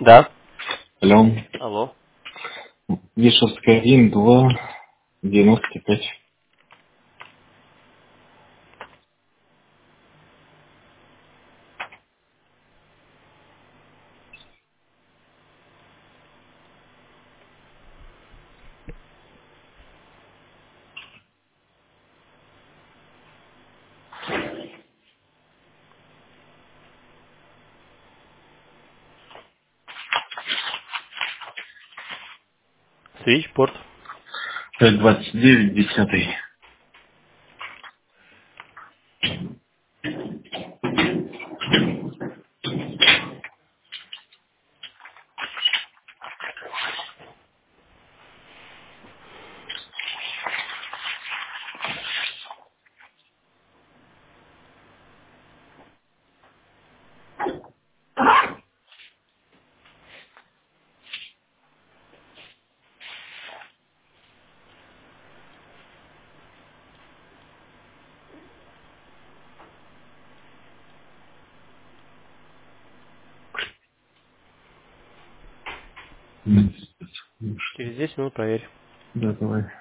Да. Алло. Алло. Вишевская 1, 2, 95. Свитчпорт. 529, 10. Через 10 минут проверь. Да, давай.